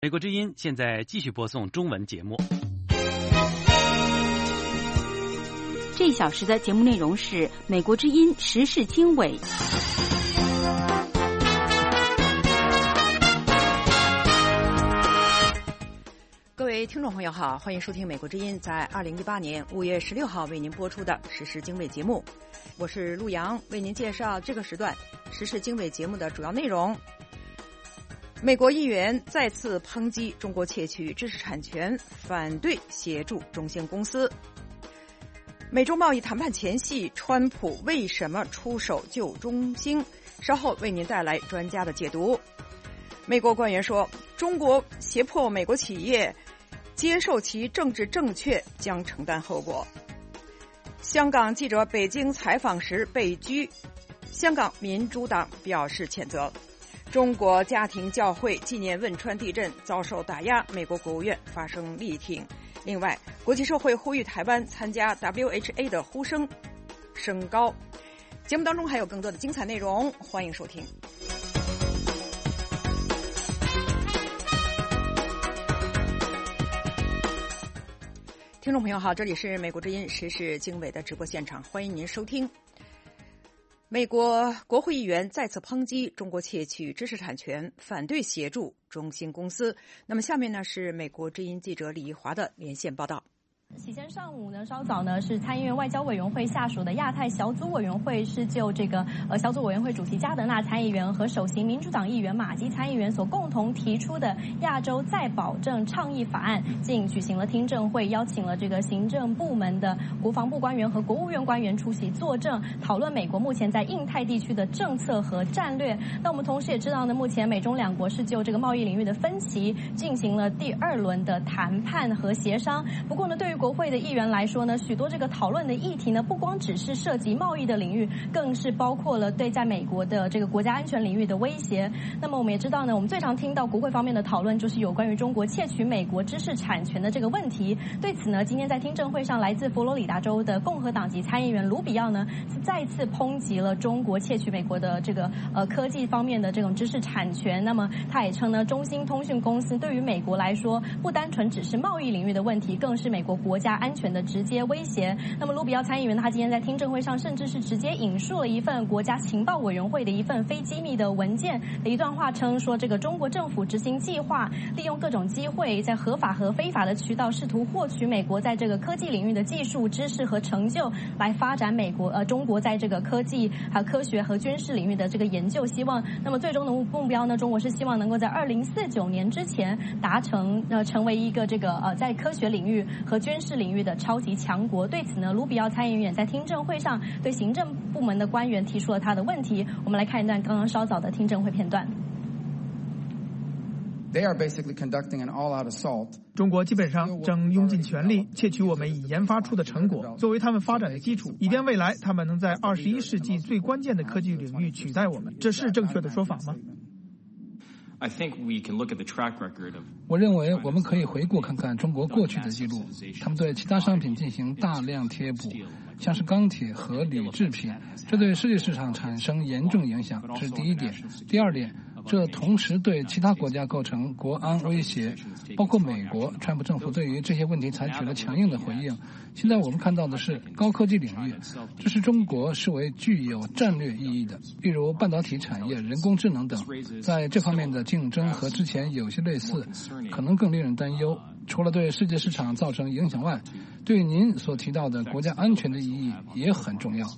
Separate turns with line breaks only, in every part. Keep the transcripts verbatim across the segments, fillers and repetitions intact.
美国之音现在继续播送中文节目。
这一小时的节目内容是美国之音时事经纬。
各位听众朋友好，欢迎收听美国之音在二零一八年五月十六号为您播出的时事经纬节目。我是陆阳，为您介绍这个时段时事经纬节目的主要内容。美国议员再次抨击中国窃取知识产权，反对协助中兴公司。美中贸易谈判前夕，川普为什么出手救中兴？稍后为您带来专家的解读。美国官员说，中国胁迫美国企业接受其政治正确，将承担后果。香港记者北京采访时被拘，香港民主党表示谴责。中国家庭教会纪念汶川地震遭受打压，美国国务院发声力挺。另外，国际社会呼吁台湾参加 W H A 的呼声升高。节目当中还有更多的精彩内容，欢迎收听。听众朋友好，这里是美国之音时事经纬的直播现场，欢迎您收听。美国国会议员再次抨击中国窃取知识产权，反对协助中兴公司。那么下面呢是美国之音记者李怡华的连线报道。
起先上午呢，稍早呢是参议院外交委员会下属的亚太小组委员会是就这个呃小组委员会主席加德纳参议员和首席民主党议员马基参议员所共同提出的亚洲再保证倡议法案，竟举行了听证会，邀请了这个行政部门的国防部官员和国务院官员出席作证，讨论美国目前在印太地区的政策和战略。那我们同时也知道呢，目前美中两国是就这个贸易领域的分歧进行了第二轮的谈判和协商。不过呢，对于国会的议员来说呢，许多这个讨论的议题呢，不光只是涉及贸易的领域，更是包括了对在美国的这个国家安全领域的威胁。那么我们也知道呢，我们最常听到国会方面的讨论就是有关于中国窃取美国知识产权的这个问题。对此呢，今天在听证会上，来自佛罗里达州的共和党籍参议员卢比奥呢，是再次抨击了中国窃取美国的这个呃科技方面的这种知识产权。那么他也称呢，中兴通讯公司对于美国来说，不单纯只是贸易领域的问题，更是美国国家安全的直接威胁。那么卢比奥参议员他今天在听证会上甚至是直接引述了一份国家情报委员会的一份非机密的文件的一段话，称说这个中国政府执行计划，利用各种机会，在合法和非法的渠道试图获取美国在这个科技领域的技术知识和成就，来发展美国呃中国在这个科技还有科学和军事领域的这个研究。希望那么最终的目标呢，中国是希望能够在二零四九年之前达成呃成为一个这个呃在科学领域和军事领域的超级强国。对此呢，卢比奥参议员在听证会上对行政部门的官员提出了他的问题。我们来看一段刚刚稍早的听证会片段。
They are basically conducting an all-out assault.
中国基本上正用尽全力窃取我们已研发出的成果，作为他们发展的基础，以便未来他们能在二十一世纪最关键的科技领域取代我们。这是正确的说法吗？
我认为我们可以回顾看看中国过去的记录，他们对其他商品进行大量贴补，像是钢铁和铝制品，这对世界市场产生严重影响，这是第一点。第二点，这同时对其他国家构成国安威胁，包括美国。川普政府对于这些问题采取了强硬的回应。现在我们看到的是高科技领域，这是中国视为具有战略意义的，例如半导体产业、人工智能等。在这方面的竞争和之前有些类似，可能更令人担忧。除了对世界市场造成影响外，对您所提到的国家安全的意义也很重要。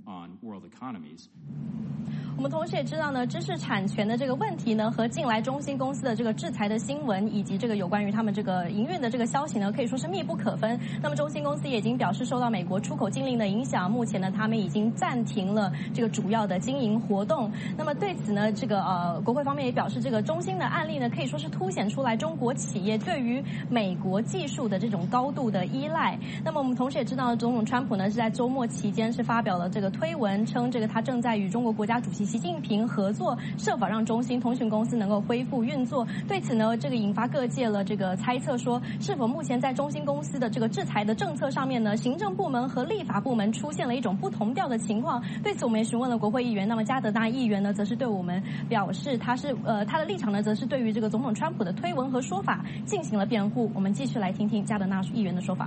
我们同时也知道呢，知识产权的这个问题呢，和近来中兴公司的这个制裁的新闻，以及这个有关于他们这个营运的这个消息呢，可以说是密不可分。那么中兴公司也已经表示，受到美国出口禁令的影响，目前呢，他们已经暂停了这个主要的经营活动。那么对此呢，这个呃国会方面也表示，这个中兴的案例呢，可以说是凸显出来中国企业对于美国技术的这种高度的依赖。那么我们同时也知道，总统川普呢是在周末期间是发表了这个推文，称这个他正在与中国国家主席席习近平合作，设法让中兴通讯公司能够恢复运作。对此呢，这个引发各界了这个猜测说，是否目前在中兴公司的这个制裁的政策上面呢，行政部门和立法部门出现了一种不同调的情况？对此，我们也询问了国会议员，那么加德纳议员呢，则是对我们表示，他是呃他的立场呢，则是对于这个总统川普的推文和说法进行了辩护。我们继续来听听加德纳议员的说法。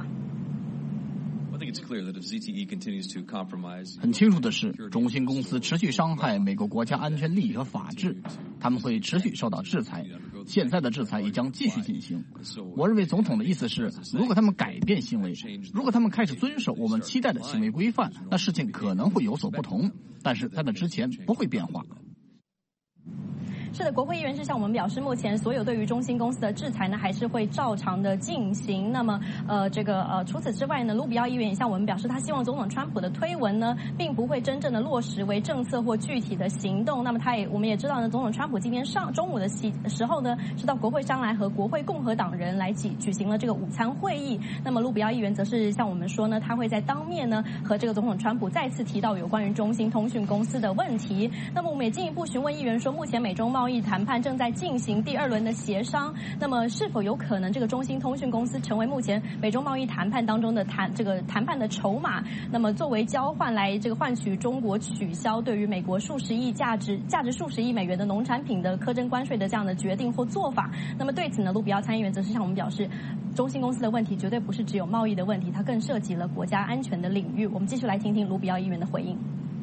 很清楚的是，中兴公司持续伤害美国国家安全利益和法治，他们会持续受到制裁。现在的制裁也将继续进行。我认为总统的意思是，如果他们改变行为，如果他们开始遵守我们期待的行为规范，那事情可能会有所不同，但是在那之前不会变化。
是的，国会议员是向我们表示，目前所有对于中兴公司的制裁呢，还是会照常的进行。那么，呃，这个呃，除此之外呢，卢比奥议员也向我们表示，他希望总统川普的推文呢，并不会真正的落实为政策或具体的行动。那么，他也我们也知道呢，总统川普今天上中午的时时候呢，是到国会山来和国会共和党人来举举行了这个午餐会议。那么，卢比奥议员则是向我们说呢，他会在当面呢和这个总统川普再次提到有关于中兴通讯公司的问题。那么，我们也进一步询问议员说，目前美中贸易谈判正在进行第二轮的协商，那么是否有可能这个中兴通讯公司成为目前美中贸易谈判当中的谈这个谈判的筹码？那么作为交换来这个换取中国取消对于美国数十亿价值价值数十亿美元的农产品的苛征关税的这样的决定或做法？那么对此呢，卢比奥参议员则是向我们表示，中兴公司的问题绝对不是只有贸易的问题，它更涉及了国家安全的领域。我们继续来听听卢比奥议员的回应。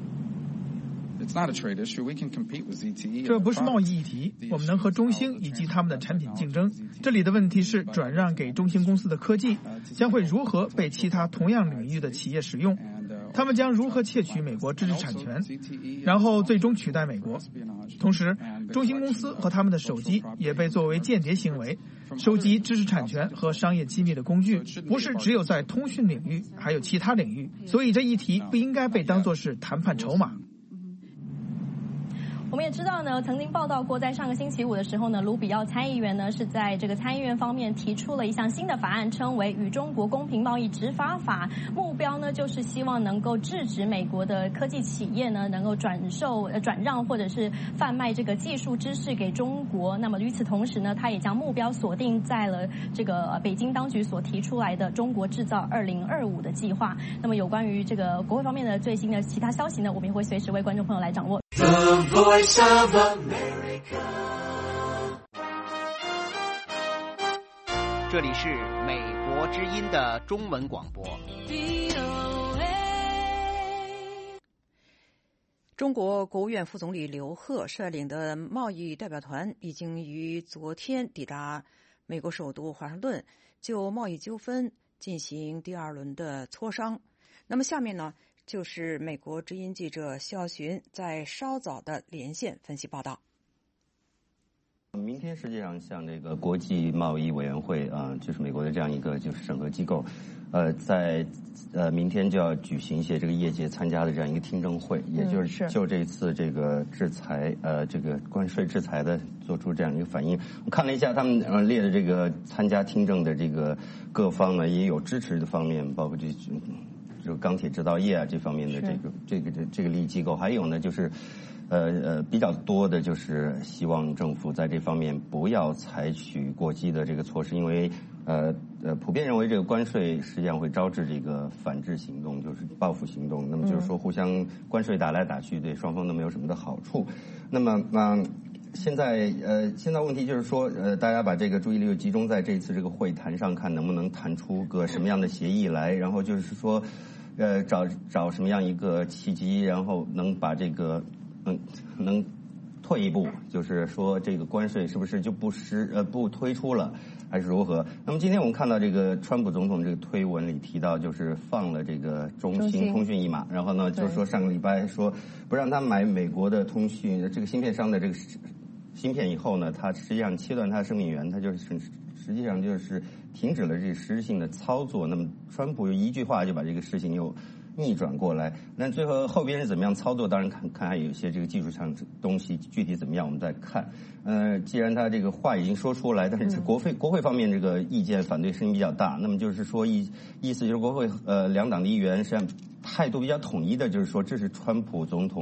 这不是贸易议题，我们能和中兴以及他们的产品竞争。这里的问题是，转让给中兴公司的科技将会如何被其他同样领域的企业使用？他们将如何窃取美国知识产权，然后最终取代美国？同时，中兴公司和他们的手机也被作为间谍行为、收集知识产权和商业机密的工具，不是只有在通讯领域，还有其他领域。所以这一题不应该被当作是谈判筹码。
我们也知道呢，曾经报道过，在上个星期五的时候呢，卢比奥参议员呢是在这个参议院方面提出了一项新的法案，称为《与中国公平贸易执法法》，目标呢就是希望能够制止美国的科技企业呢能够转售、呃转让或者是贩卖这个技术知识给中国。那么与此同时呢，他也将目标锁定在了这个北京当局所提出来的中国制造二零二五的计划。那么有关于这个国会方面的最新的其他消息呢，我们也会随时为观众朋友来掌握。
The Voice of America。
这里是美国之音的中文广播。
中国国务院副总理刘鹤率领的贸易代表团已经于昨天抵达美国首都华盛顿，就贸易纠纷进行第二轮的磋商。那么下面呢，就是美国之音记者肖寻在稍早的连线分析报道。
明天实际上像这个国际贸易委员会啊、呃，就是美国的这样一个就是审核机构，呃，在呃明天就要举行一些这个业界参加的这样一个听证会，也就是就这次这个制裁呃这个关税制裁的做出这样一个反应。我看了一下他们呃列的这个参加听证的这个各方呢，也有支持的方面，包括这这个钢铁制造业啊这方面的这个这个这这个利益机构，还有呢就是。呃呃，比较多的就是希望政府在这方面不要采取过激的这个措施，因为呃呃，普遍认为这个关税实际上会招致这个反制行动，就是报复行动。那么就是说，互相关税打来打去，对双方都没有什么的好处。那么那、呃、现在呃，现在问题就是说，呃，大家把这个注意力集中在这次这个会谈上，看能不能谈出个什么样的协议来，然后就是说，呃，找找什么样一个契机，然后能把这个。嗯，能退一步，就是说这个关税是不是就不实呃不推出了，还是如何？那么今天我们看到这个川普总统这个推文里提到，就是放了这个中兴通讯一马，然后呢就是说上个礼拜说不让他买美国的通讯这个芯片商的这个芯片以后呢，他实际上切断他的生命源，他就是实际上就是停止了这个实质性的操作。那么川普一句话就把这个事情又逆转过来，那最后后边是怎么样操作？当然看看还有一些这个技术上东西具体怎么样，我们再看。呃，既然他这个话已经说出来，但是国会国会方面这个意见反对声音比较大，那么就是说意意思就是国会呃两党的议员实际上态度比较统一的，就是说这是川普总统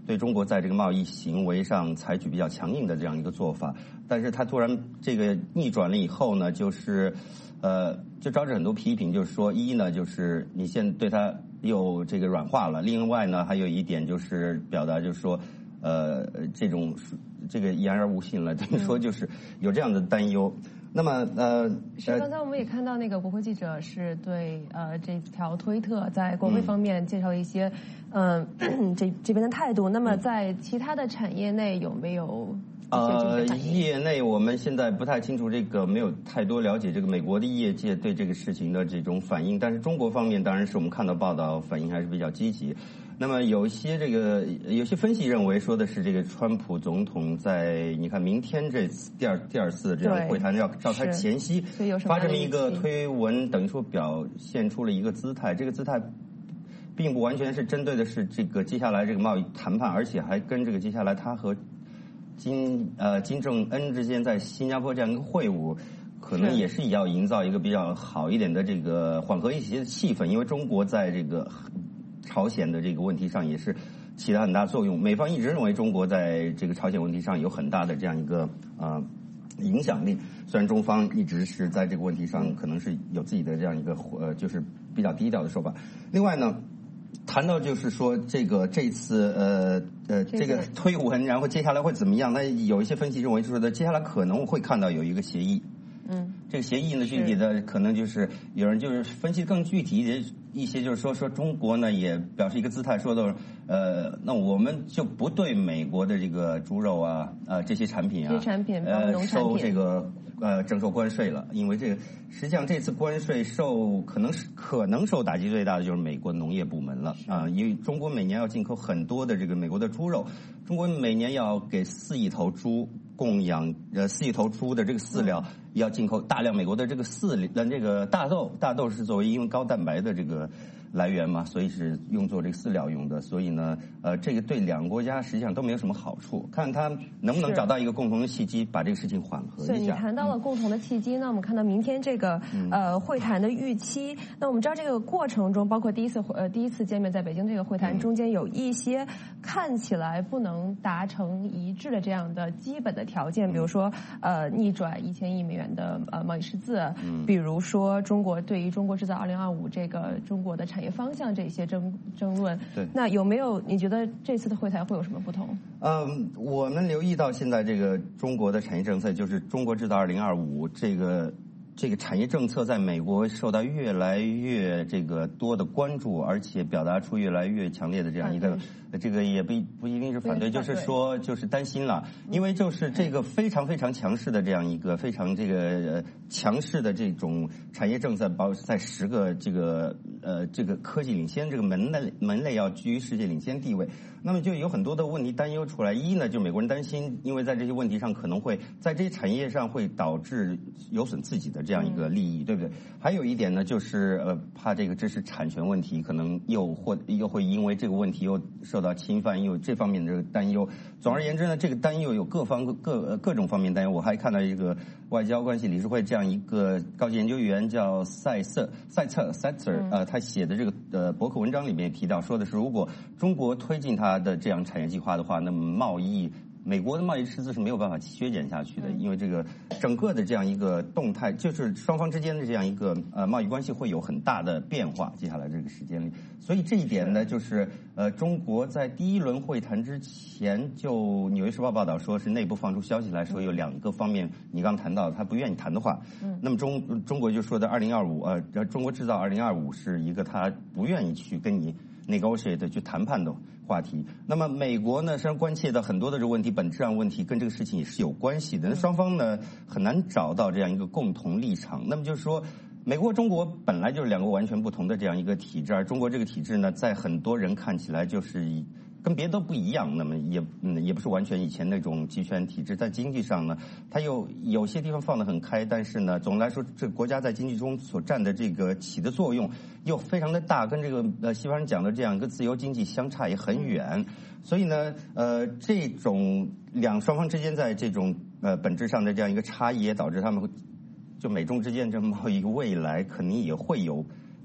对中国在这个贸易行为上采取比较强硬的这样一个做法。但是他突然这个逆转了以后呢，就是呃，就招致很多批评，就是说，一呢，就是你现在对他又这个软化了；另外呢，还有一点就是表达，就是说，呃，这种这个言而无信了，等于说就是有这样的担忧。那么呃，
是刚才我们也看到那个国会记者是对呃这条推特在国会方面介绍了一些嗯、呃、这这边的态度。那么在其他的产业内有没有？
呃，业内我们现在不太清楚，这个没有太多了解这个美国的业界对这个事情的这种反应，但是中国方面当然是我们看到报道反应还是比较积极。那么有一些这个有些分析认为说的是这个川普总统在你看明天这次第二第二次这样会谈要召开前夕发这么一个推文，等于说表现出了一个姿态，这个姿态并不完全是针对的是这个接下来这个贸易谈判，而且还跟这个接下来他和金呃金正恩之间在新加坡这样一个会晤，可能也是要营造一个比较好一点的这个缓和一些的气氛，因为中国在这个朝鲜的这个问题上也是起了很大作用。美方一直认为中国在这个朝鲜问题上有很大的这样一个啊、呃、影响力，虽然中方一直是在这个问题上可能是有自己的这样一个呃就是比较低调的说法。另外呢，谈到就是说这个这次呃呃这个推文，然后接下来会怎么样？那有一些分析认为说的接下来可能会看到有一个协议。嗯，这个协议呢，具体的可能就是有人就是分析更具体的一些，就是说说中国呢也表示一个姿态，说的呃，那我们就不对美国的这个猪肉啊呃这些产品啊，这些产品呃农产品收这个呃征收关税了，因为这个实际上这次关税受可能是可能受打击最大的就是美国农业部门了啊、呃，因为中国每年要进口很多的这个美国的猪肉，中国每年要给四亿头猪供养呃四亿头猪的这个饲料。嗯，要进口大量美国的这个饲呃这个大豆，大豆是作为因为高蛋白的这个来源嘛，所以是用作这个饲料用的，所以呢，呃，这个对两个国家实际上都没有什么好处，看他能不能找到一个共同的契机，把这个事情缓和一下。
所以你谈到了共同的契机，那我们看到明天这个呃会谈的预期，那我们知道这个过程中，包括第一次呃第一次见面在北京这个会谈中间有一些看起来不能达成一致的这样的基本的条件，比如说呃逆转一千亿美元的呃贸易赤字，比如说中国对于中国制造二零二五这个中国的产业方向这些争争论，对，那有没有你觉得这次的会谈会有什么不同？
嗯，我们留意到现在这个中国的产业政策，就是中国制造二零二五这个。这个产业政策在美国受到越来越这个多的关注，而且表达出越来越强烈的这样一个，这个也不不一定是反对，就是说就是担心了，因为就是这个非常非常强势的这样一个非常这个强势的这种产业政策，包括在十个这个呃这个科技领先这个门类门类要居于世界领先地位，那么就有很多的问题担忧出来。一呢，就美国人担心，因为在这些问题上可能会在这些产业上会导致有损自己的这样一个利益，对不对？还有一点呢，就是呃，怕这个知识产权问题可能又或又会因为这个问题又受到侵犯，又有这方面的这个担忧。总而言之呢，这个担忧有各方各各种方面担忧。我还看到一个外交关系理事会这样一个高级研究员叫塞瑟塞策塞策呃，他写的这个呃博客文章里面提到，说的是如果中国推进他的这样产业计划的话，那么贸易。美国的贸易赤字是没有办法削减下去的，因为这个整个的这样一个动态，就是双方之间的这样一个呃贸易关系会有很大的变化。接下来这个时间里，所以这一点呢，就是呃中国在第一轮会谈之前，就《纽约时报》报道说是内部放出消息来说有两个方面，你刚谈到他不愿意谈的话，嗯，那么中中国就说的二零二五呃中国制造二零二五是一个他不愿意去跟你 negotiate 去谈判的话题。那么美国呢，实际上关切的很多的这个问题，本质上问题跟这个事情也是有关系的。那双方呢很难找到这样一个共同立场。那么就是说，美国中国本来就是两个完全不同的这样一个体制，而中国这个体制呢，在很多人看起来就是跟别的都不一样，那么也嗯也不是完全以前那种集权体制。在经济上呢，它又有些地方放得很开，但是呢，总的来说，这个国家在经济中所占的这个起的作用又非常的大，跟这个呃西方人讲的这样一个自由经济相差也很远。所以呢，呃，这种两双方之间在这种呃本质上的这样一个差异，也导致他们会就美中之间这贸易未来肯定也会有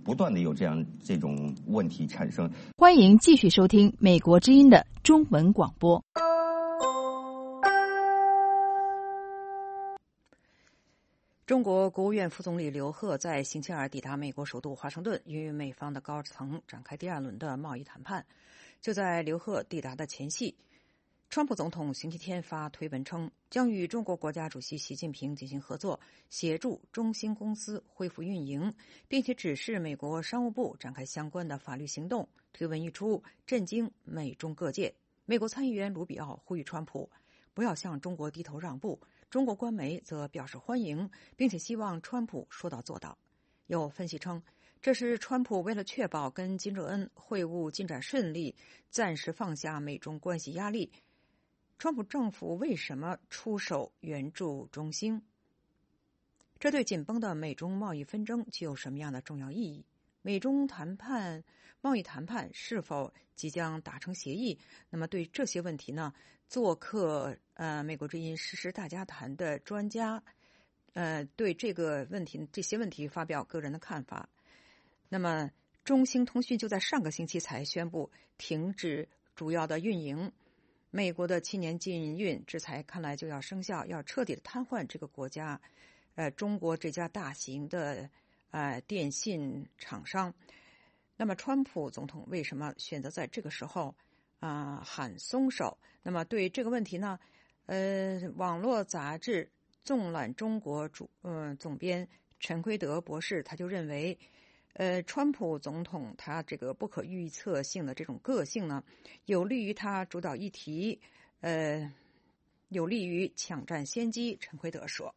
不断的有这样这种问题产生。
欢迎继续收听美国之音的中文广播。
中国国务院副总理刘鹤在星期二抵达美国首都华盛顿，与美方的高层展开第二轮的贸易谈判。就在刘鹤抵达的前夕，川普总统星期天发推文称，将与中国国家主席习近平进行合作，协助中兴公司恢复运营，并且指示美国商务部展开相关的法律行动。推文一出，震惊美中各界。美国参议员卢比奥呼吁川普不要向中国低头让步，中国官媒则表示欢迎，并且希望川普说到做到。有分析称，这是川普为了确保跟金正恩会晤进展顺利，暂时放下美中关系压力。川普政府为什么出手援助中兴？这对紧绷的美中贸易纷争具有什么样的重要意义？美中谈判、贸易谈判是否即将达成协议？那么对这些问题呢，做客呃美国之音时事大家谈的专家，呃对这个问题这些问题发表个人的看法。那么中兴通讯就在上个星期才宣布停止主要的运营。美国的七年禁运制裁看来就要生效，要彻底的瘫痪这个国家，呃，中国这家大型的呃电信厂商。那么，川普总统为什么选择在这个时候啊、呃、喊松手？那么对这个问题呢，呃，网络杂志《纵览中国》主呃总编陈奎德博士他就认为。呃，川普总统他这个不可预测性的这种个性呢，有利于他主导议题，呃，有利于抢占先机。陈奎德说：“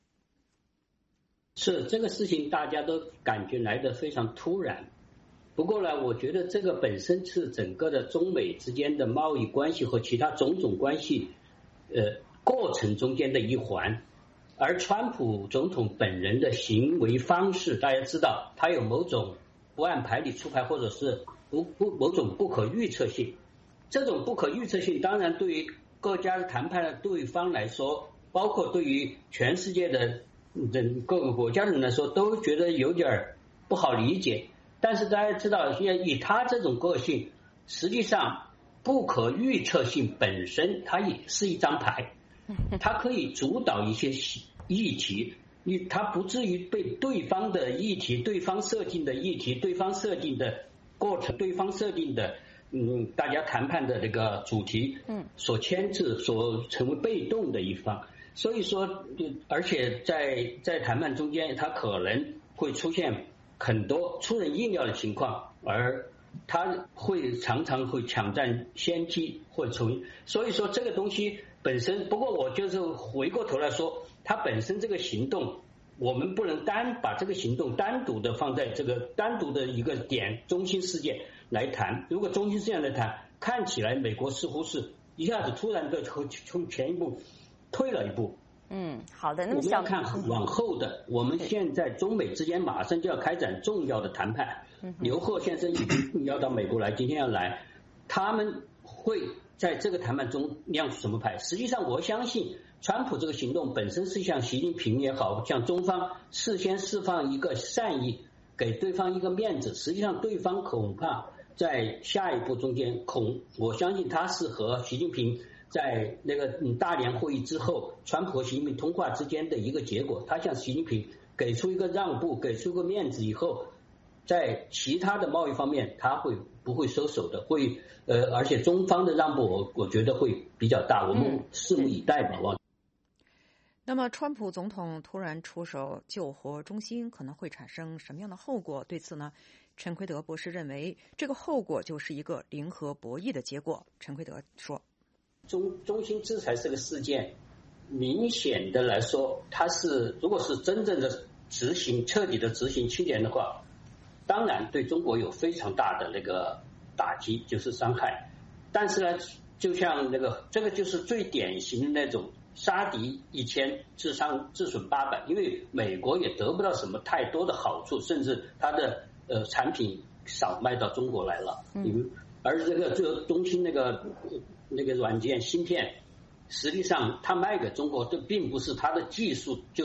是这个事情，大家都感觉来得非常突然。不过呢，我觉得这个本身是整个的中美之间的贸易关系和其他种种关系，呃，过程中间的一环。”而川普总统本人的行为方式，大家知道，他有某种不按牌理出牌，或者是不不某种不可预测性。这种不可预测性，当然对于各家的谈判的对方来说，包括对于全世界的人各个国家的人来说，都觉得有点不好理解。但是大家知道，现在以他这种个性，实际上不可预测性本身，它也是一张牌。他可以主导一些议题，你他不至于被对方的议题、对方设定的议题、对方设定的过程、对方设定的嗯大家谈判的这个主题，嗯，所牵制，所成为被动的一方。所以说，而且在在谈判中间，他可能会出现很多出人意料的情况，而他会常常会抢占先机，或从所以说这个东西。本身，不过我就是回过头来说，它本身这个行动，我们不能单把这个行动单独的放在这个单独的一个点中心事件来谈。如果中心事件来谈，看起来美国似乎是一下子突然的从前一步退了一步。
嗯，好的。那么
我们要看往后的，我们现在中美之间马上就要开展重要的谈判。刘鹤先生已经要到美国来，今天要来，他们会。在这个谈判中亮出什么牌？实际上，我相信川普这个行动本身是向习近平也好，向中方事先释放一个善意，给对方一个面子。实际上，对方恐怕在下一步中间，恐我相信他是和习近平在那个大连会议之后，川普和习近平通话之间的一个结果。他向习近平给出一个让步，给出一个面子以后，在其他的贸易方面，他会不会收手的？会。呃，而且中方的让步，我我觉得会比较大，我们拭目以待吧。嗯、
那么，川普总统突然出手救活中兴，可能会产生什么样的后果？对此呢，陈奎德博士认为，这个后果就是一个零和博弈的结果。陈奎德说：“
中中兴制裁这个事件，明显的来说，它是如果是真正的执行、彻底的执行清点的话，当然对中国有非常大的那个。”打击就是伤害，但是呢，就像那个，这个就是最典型的那种杀敌一千，自伤自损八百，因为美国也得不到什么太多的好处，甚至它的呃产品少卖到中国来了。嗯，而这个这个中兴那个那个软件芯片，实际上它卖给中国，这并不是它的技术就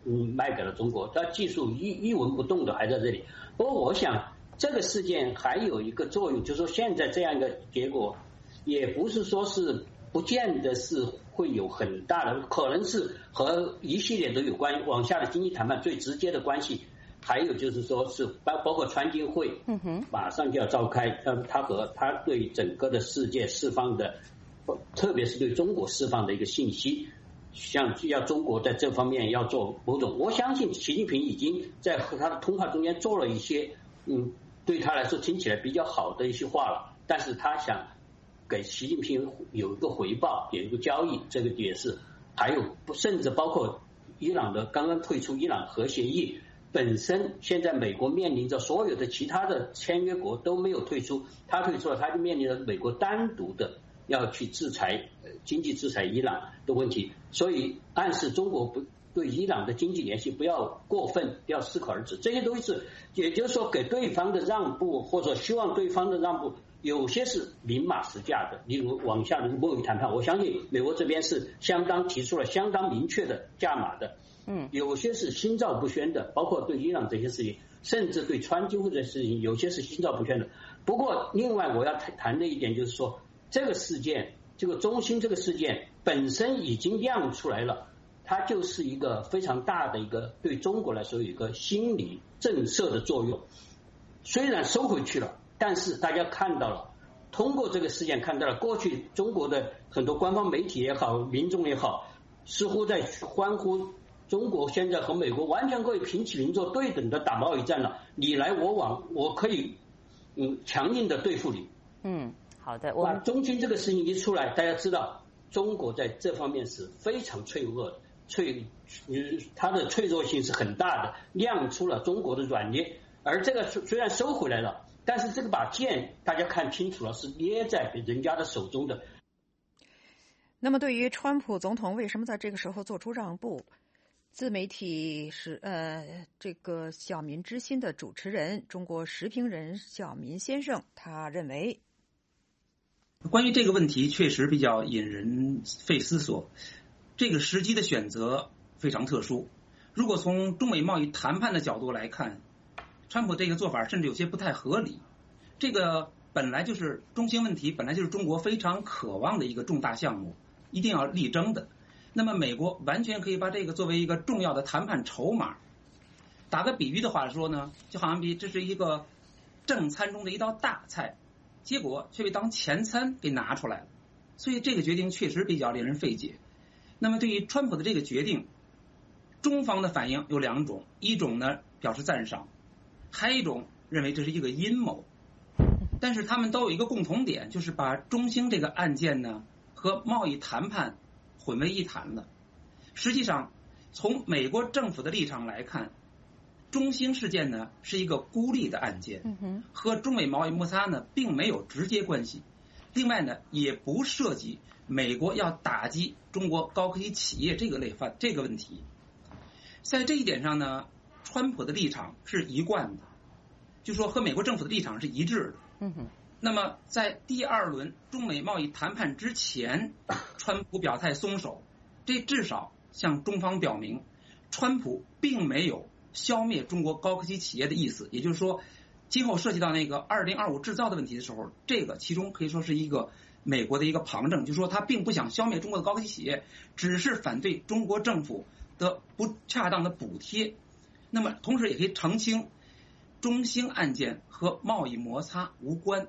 嗯卖给了中国，它技术一一文不动的还在这里。不过我想这个事件还有一个作用，就是说现在这样一个结果，也不是说是不见得是会有很大的，可能是和一系列都有关，往下的经济谈判最直接的关系。还有就是说是包包括川金会，嗯哼，马上就要召开，呃，他和他对整个的世界释放的，特别是对中国释放的一个信息，像要中国在这方面要做某种，我相信习近平已经在和他的通话中间做了一些，嗯，对他来说听起来比较好的一些话了，但是他想给习近平有一个回报，有一个交易，这个也是，还有甚至包括伊朗的刚刚退出伊朗核协议。本身现在美国面临着所有的其他的签约国都没有退出，他退出了，他就面临着美国单独的要去制裁经济制裁伊朗的问题，所以暗示中国不对伊朗的经济联系不要过分，要适可而止，这些都是也就是说给对方的让步，或者希望对方的让步，有些是明码实价的，例如往下的贸易谈判，我相信美国这边是相当提出了相当明确的价码的。嗯，有些是心照不宣的，包括对伊朗这些事情，甚至对川金会的事情，有些是心照不宣的。不过，另外我要谈的一点就是说，这个事件，这个中兴这个事件本身已经亮出来了，它就是一个非常大的一个对中国来说有一个心理震慑的作用。虽然收回去了，但是大家看到了，通过这个事件看到了，过去中国的很多官方媒体也好，民众也好，似乎在欢呼。中国现在和美国完全可以平起平坐，对等的打贸易战了，你来我往，我可以嗯强硬的对付你。
嗯，好的。我
们中兴这个事情一出来，大家知道中国在这方面是非常脆弱的，脆，它的脆弱性是很大的，亮出了中国的软捏。而这个虽然收回来了，但是这个把剑大家看清楚了，是捏在人家的手中的。
那么，对于川普总统为什么在这个时候做出让步？自媒体是呃，这个小民之心的主持人，中国时评人小民先生，他认为，
关于这个问题确实比较引人费思索。这个时机的选择非常特殊。如果从中美贸易谈判的角度来看，川普这个做法甚至有些不太合理。这个本来就是中兴问题，本来就是中国非常渴望的一个重大项目，一定要力争的。那么美国完全可以把这个作为一个重要的谈判筹码。打个比喻的话说呢，就好像比这是一个正餐中的一道大菜，结果却被当前餐给拿出来了。所以这个决定确实比较令人费解。那么对于川普的这个决定，中方的反应有两种，一种呢表示赞赏，还有一种认为这是一个阴谋。但是他们都有一个共同点，就是把中兴这个案件呢和贸易谈判混为一谈了。实际上从美国政府的立场来看，中兴事件呢是一个孤立的案件，和中美贸易摩擦呢并没有直接关系。另外呢也不涉及美国要打击中国高科技企业这个类范这个问题。在这一点上呢，川普的立场是一贯的，就说和美国政府的立场是一致的。嗯哼。那么在第二轮中美贸易谈判之前，川普表态松手，这至少向中方表明，川普并没有消灭中国高科技企业的意思。也就是说，今后涉及到那个二零二五制造的问题的时候，这个其中可以说是一个美国的一个旁证，就是说他并不想消灭中国的高科技企业，只是反对中国政府的不恰当的补贴。那么同时也可以澄清，中兴案件和贸易摩擦无关。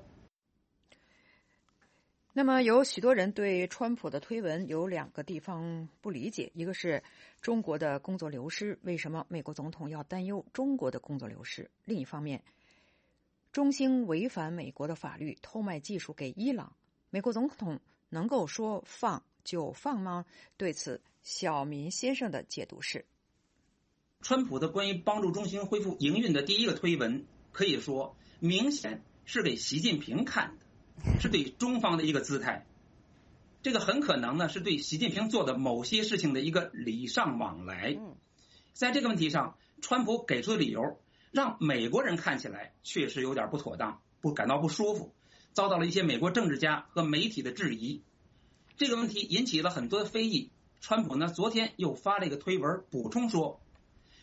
那么有许多人对川普的推文有两个地方不理解，一个是中国的工作流失，为什么美国总统要担忧中国的工作流失？另一方面，中兴违反美国的法律，偷卖技术给伊朗，美国总统能够说放就放吗？对此，小民先生的解读是，
川普的关于帮助中兴恢复营运的第一个推文，可以说明显是给习近平看的，是对中方的一个姿态。这个很可能呢是对习近平做的某些事情的一个礼尚往来。在这个问题上，川普给出的理由让美国人看起来确实有点不妥当，不感到不舒服，遭到了一些美国政治家和媒体的质疑。这个问题引起了很多的非议。川普呢昨天又发了一个推文补充说，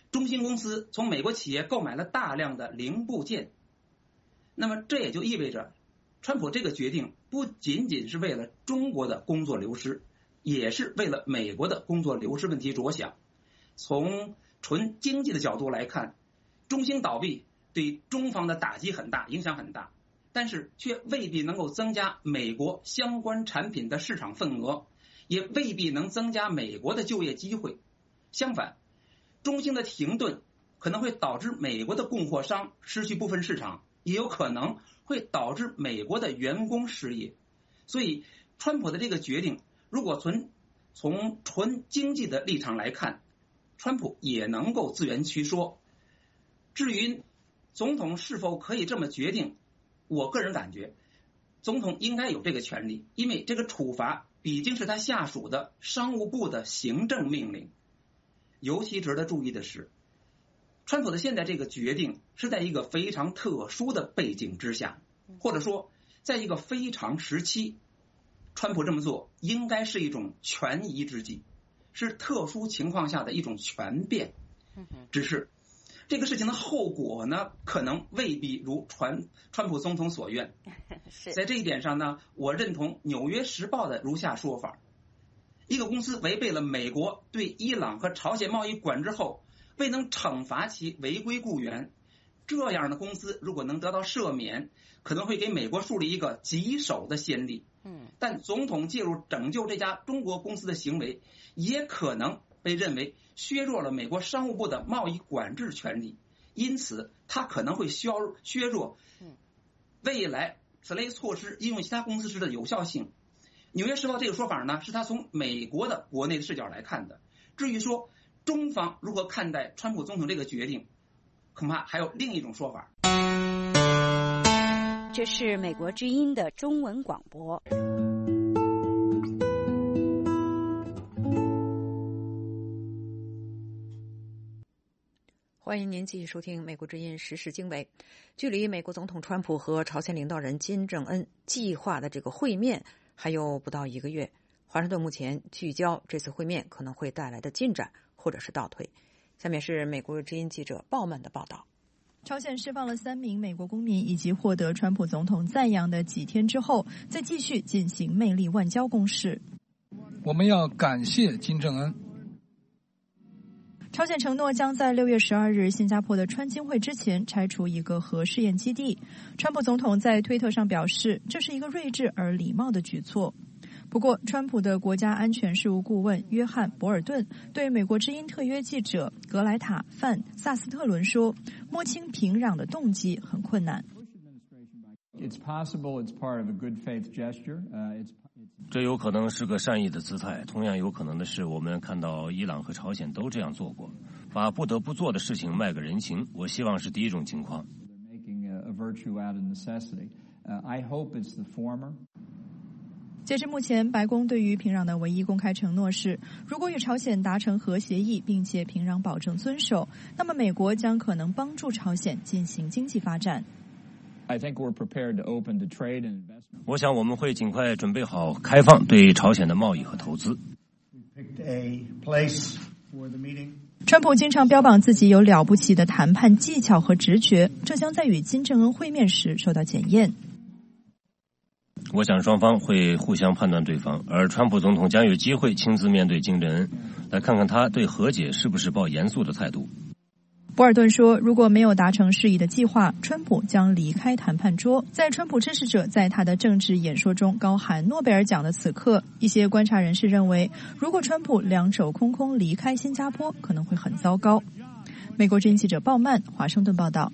中兴公司从美国企业购买了大量的零部件。那么这也就意味着，川普这个决定不仅仅是为了中国的工作流失，也是为了美国的工作流失问题着想。从纯经济的角度来看，中兴倒闭对中方的打击很大，影响很大，但是却未必能够增加美国相关产品的市场份额，也未必能增加美国的就业机会。相反，中兴的停顿可能会导致美国的供货商失去部分市场，也有可能会导致美国的员工失业。所以川普的这个决定，如果从从纯经济的立场来看，川普也能够自圆其说。至于总统是否可以这么决定，我个人感觉总统应该有这个权利，因为这个处罚毕竟是他下属的商务部的行政命令。尤其值得注意的是，川普的现在这个决定是在一个非常特殊的背景之下，或者说在一个非常时期，川普这么做应该是一种权宜之计，是特殊情况下的一种权变。只是这个事情的后果呢，可能未必如川川普总统所愿。在这一点上呢，我认同《纽约时报》的如下说法：一个公司违背了美国对伊朗和朝鲜贸易管制后，未能惩罚其违规雇员，这样的公司如果能得到赦免，可能会给美国树立一个棘手的先例。但总统介入拯救这家中国公司的行为，也可能被认为削弱了美国商务部的贸易管制权利，因此它可能会削削弱未来此类措施应用其他公司时的有效性。纽约时报这个说法呢，是他从美国的国内的视角来看的。至于说中方如何看待川普总统这个决定，恐怕还有另一种说法。
这是美国之音的中文广播。
欢迎您继续收听美国之音时事经纬。距离美国总统川普和朝鲜领导人金正恩计划的这个会面还有不到一个月，华盛顿目前聚焦这次会面可能会带来的进展或者是倒退。下面是美国之音记者鲍曼的报道。
朝鲜释放了三名美国公民，以及获得川普总统赞扬的几天之后，再继续进行魅力外交攻势。
我们要感谢金正恩。
朝鲜承诺将在六月十二日新加坡的川金会之前拆除一个核试验基地。川普总统在推特上表示，这是一个睿智而礼貌的举措。不过，川普的国家安全事务顾问约翰·博尔顿对美国之音特约记者格莱塔·范·萨斯特伦说，摸清平壤的动机很困难。
这有可能是个善意的姿态，同样有可能的是，我们看到伊朗和朝鲜都这样做过，把不得不做的事情卖个人情。我希望是第一种情况。
截至目前，白宫对于平壤的唯一公开承诺是，如果与朝鲜达成核协议，并且平壤保证遵守，那么美国将可能帮助朝鲜进行经济发展。
我想我们会尽快准备好开放对朝鲜的贸易和投资。
川普经常标榜自己有了不起的谈判技巧和直觉，这将在与金正恩会面时受到检验。
我想双方会互相判断对方，而川普总统将有机会亲自面对金正恩，来看看他对和解是不是抱严肃的态度。
博尔顿说，如果没有达成适宜的计划，川普将离开谈判桌。在川普支持者在他的政治演说中高喊诺贝尔奖的此刻，一些观察人士认为，如果川普两手空空离开新加坡，可能会很糟糕。美国之音记者鲍曼，华盛顿报道。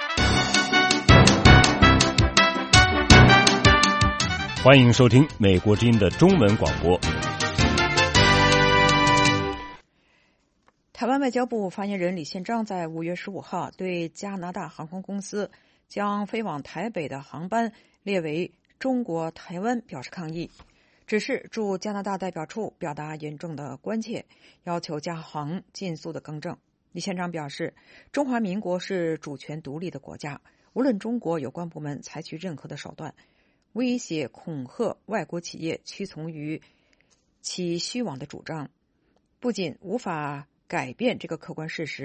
欢迎收听美国之音的中文广播。
台湾外交部发言人李宪章在五月十五号对加拿大航空公司将飞往台北的航班列为中国台湾表示抗议，指示驻加拿大代表处表达严重的关切，要求加航尽速的更正。李宪章表示，中华民国是主权独立的国家，无论中国有关部门采取任何的手段威胁恐吓外国企业屈从于其虚妄的主张，不仅无法改变这个客观事实，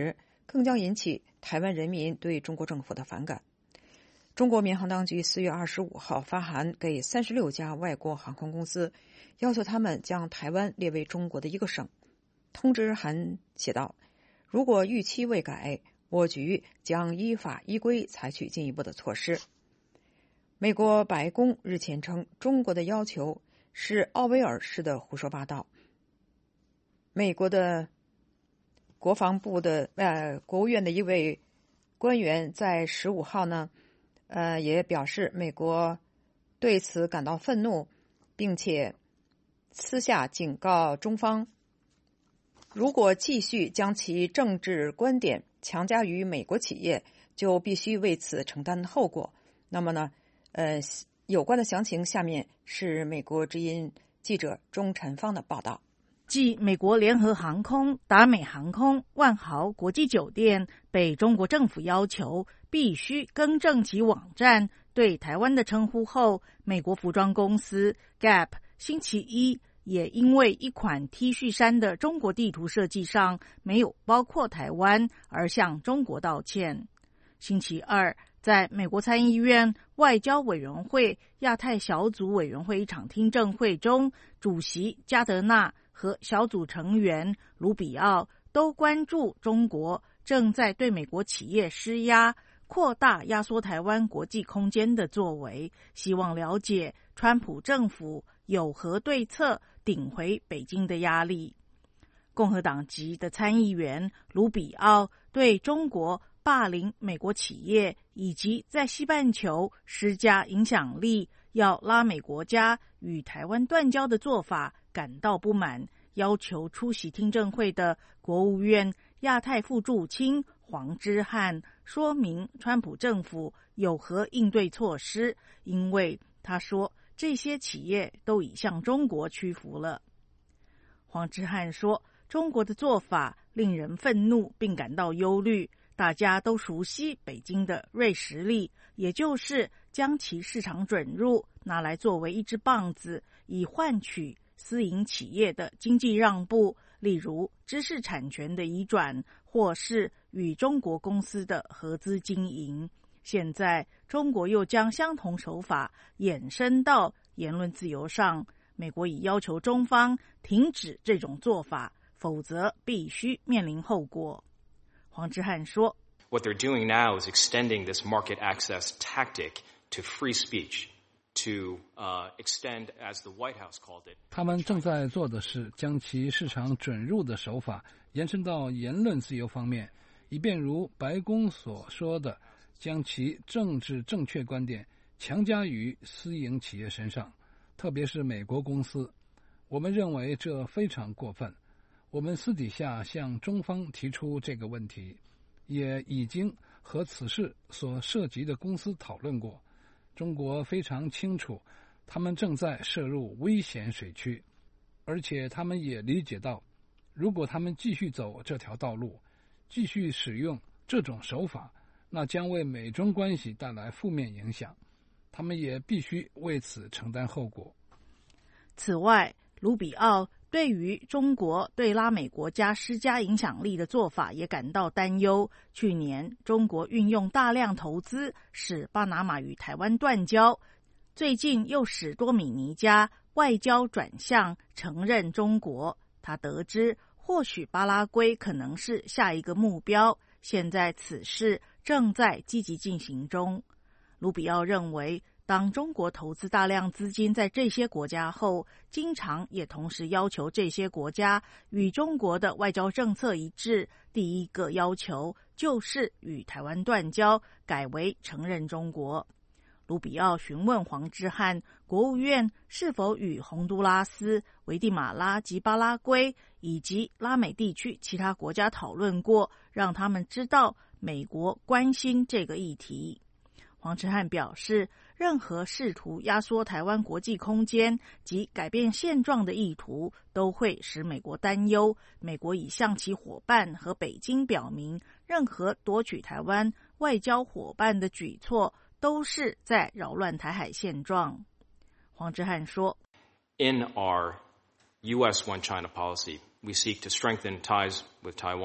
更将引起台湾人民对中国政府的反感。中国民航当局四月二十五号发函给三十六家外国航空公司，要求他们将台湾列为中国的一个省。通知函写道，如果逾期未改，我局将依法依规采取进一步的措施。美国白宫日前称，中国的要求是奥威尔式的胡说八道。美国的国防部的呃国务院的一位官员在十五号呢，呃也表示美国对此感到愤怒，并且私下警告中方，如果继续将其政治观点强加于美国企业，就必须为此承担后果。那么呢，呃，有关的详情，下面是美国之音记者钟晨芳的报道。
继美国联合航空、达美航空、万豪国际酒店被中国政府要求必须更正其网站对台湾的称呼后，美国服装公司 Gap 星期一也因为一款 T 恤衫的中国地图设计上没有包括台湾而向中国道歉。星期二，在美国参议院外交委员会亚太小组委员会一场听证会中，主席加德纳和小组成员卢比奥都关注中国正在对美国企业施压，扩大压缩台湾国际空间的作为，希望了解川普政府有何对策顶回北京的压力。共和党籍的参议员卢比奥对中国霸凌美国企业以及在西半球施加影响力，要拉美国家与台湾断交的做法感到不满，要求出席听证会的国务院亚太副驻青黄之汉说明川普政府有何应对措施，因为他说这些企业都已向中国屈服了。黄之汉说，中国的做法令人愤怒并感到忧虑，大家都熟悉北京的锐实力，也就是将其市场准入拿来作为一支棒子，以换取私营企业的经济让步，例如知识产权的移转，或是与中国公司的合资经营。现在中国又将相同手法延伸到言论自由上，美国已要求中方停止这种做法，否则必须面临后果。黄之汉说，
What they're doing now is extending this market access tactic to free speech, to uh, extend, as the White House called it.
他们正在做的是将其市场准入的手法延伸到言论自由方面，以便如白宫所说的，将其政治正确观点强加于私营企业身上，特别是美国公司。我们认为这非常过分。我们私底下向中方提出这个问题，也已经和此事所涉及的公司讨论过。中国非常清楚，他们正在涉入危险水区，而且他们也理解到，如果他们继续走这条道路，继续使用这种手法，那将为美中关系带来负面影响，他们也必须为此承担后果。
此外，卢比奥对于中国对拉美国家施加影响力的做法也感到担忧。去年，中国运用大量投资使巴拿马与台湾断交，最近又使多米尼加外交转向承认中国。他得知，或许巴拉圭可能是下一个目标，现在此事正在积极进行中。卢比奥认为，当中国投资大量资金在这些国家后，经常也同时要求这些国家与中国的外交政策一致。第一个要求就是与台湾断交，改为承认中国。卢比奥询问黄之汉，国务院是否与洪都拉斯、危地马拉及巴拉圭以及拉美地区其他国家讨论过，让他们知道美国关心这个议题。黄之汉表示，任何试图压缩台湾国际空间及改变现状的意图都会使美国担忧。美国已向其伙伴和北京表明，任何夺取台湾外交伙伴的举措都是在扰乱台海现状。黄之汉说，
In our U S One China policy, we seek to strengthen ties with Taiwan,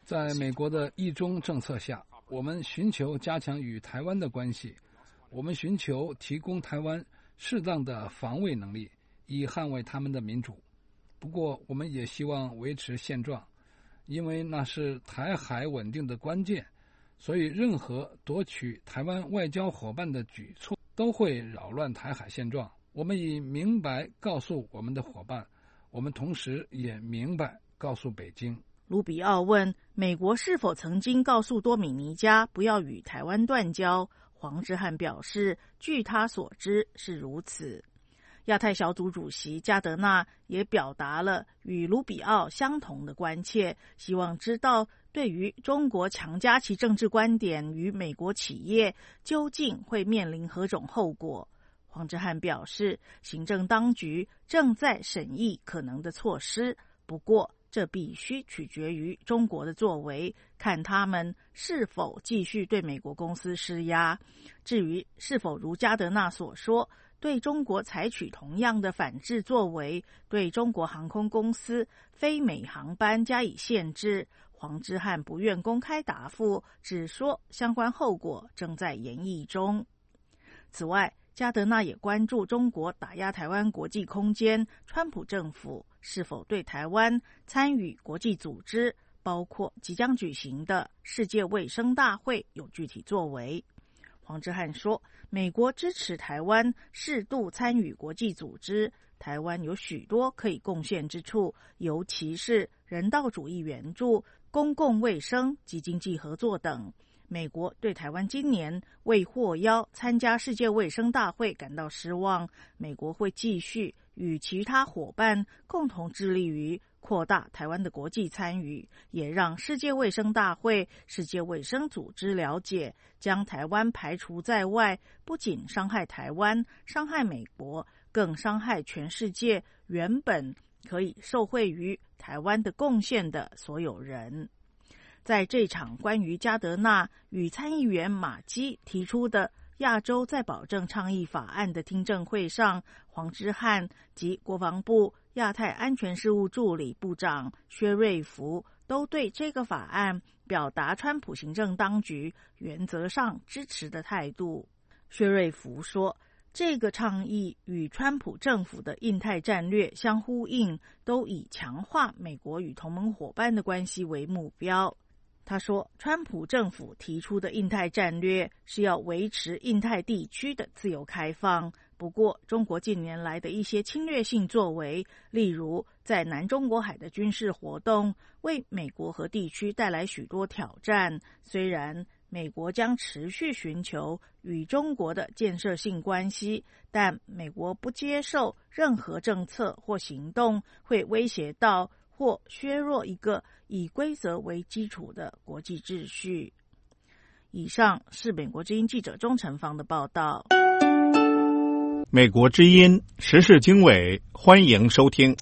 在美国的一中政策下，我们寻求加强与台湾的关系，我们寻求提供台湾适当的防卫能力，以捍卫他们的民主。不过，我们也希望维持现状，因为那是台海稳定的关键。所以，任何夺取台湾外交伙伴的举措都会扰乱台海现状。我们已明白告诉我们的伙伴，我们同时也明白告诉北京。
卢比奥问美国是否曾经告诉多米尼加不要与台湾断交，黄之汉表示，据他所知是如此。亚太小组主席加德纳也表达了与卢比奥相同的关切，希望知道对于中国强加其政治观点与美国企业究竟会面临何种后果。黄之汉表示，行政当局正在审议可能的措施，不过这必须取决于中国的作为，看他们是否继续对美国公司施压。至于是否如加德纳所说，对中国采取同样的反制作为，对中国航空公司非美航班加以限制，黄之汉不愿公开答复，只说相关后果正在研议中。此外，加德纳也关注中国打压台湾国际空间，川普政府是否对台湾参与国际组织，包括即将举行的世界卫生大会有具体作为。黄之汉说，美国支持台湾适度参与国际组织，台湾有许多可以贡献之处，尤其是人道主义援助、公共卫生及经济合作等。美国对台湾今年未获邀参加世界卫生大会感到失望，美国会继续与其他伙伴共同致力于扩大台湾的国际参与，也让世界卫生大会、世界卫生组织了解，将台湾排除在外，不仅伤害台湾、伤害美国，更伤害全世界原本可以受惠于台湾的贡献的所有人。在这场关于加德纳与参议员马基提出的亚洲再保证倡议法案的听证会上，黄之汉及国防部亚太安全事务助理部长薛瑞福都对这个法案表达川普行政当局原则上支持的态度。薛瑞福说，这个倡议与川普政府的印太战略相呼应，都以强化美国与同盟伙伴的关系为目标。他说，川普政府提出的印太战略是要维持印太地区的自由开放，不过中国近年来的一些侵略性作为，例如在南中国海的军事活动，为美国和地区带来许多挑战。虽然美国将持续寻求与中国的建设性关系，但美国不接受任何政策或行动会威胁到或削弱一个以规则为基础的国际秩序。以上是美国之音记者钟成芳的报道。
美国之音时事经纬，欢迎收听。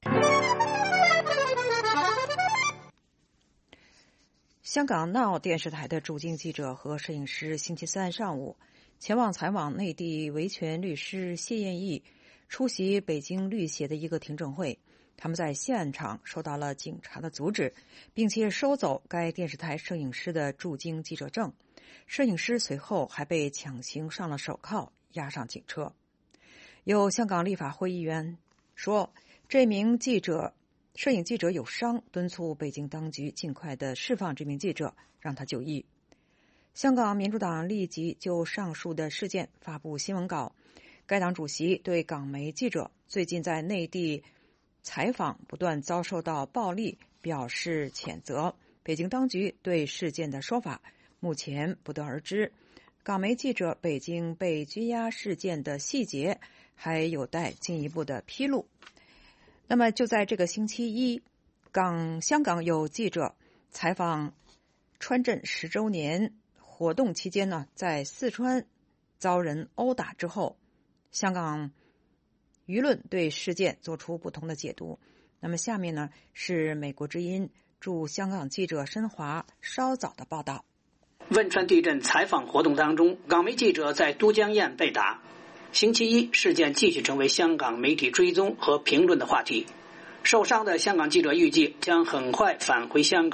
香港 Now 电视台的驻京记者和摄影师星期三上午前往采访内地维权律师谢燕义，出席北京律协的一个听证会。他们在现场受到了警察的阻止，并且收走该电视台摄影师的驻京记者证。摄影师随后还被强行上了手铐，押上警车。有香港立法会议员说，这名记者摄影记者有伤，敦促北京当局尽快的释放这名记者，让他就医。香港民主党立即就上述的事件发布新闻稿，该党主席对港媒记者最近在内地采访不断遭受到暴力表示谴责，北京当局对事件的说法目前不得而知。港媒记者北京被拘押事件的细节还有待进一步的披露。那么就在这个星期一，港香港有记者采访川镇十周年活动期间呢，在四川遭人殴打之后，香港舆论对事件做出不同的解读。那么下面呢是美国之音驻香港记者申华稍早的报道。
汶川地震采访活动当中，港媒记者在都江堰被打。星期一，事件继续成为香港媒体追踪和评论的话题。受伤的香港记者预计将很快返回香港。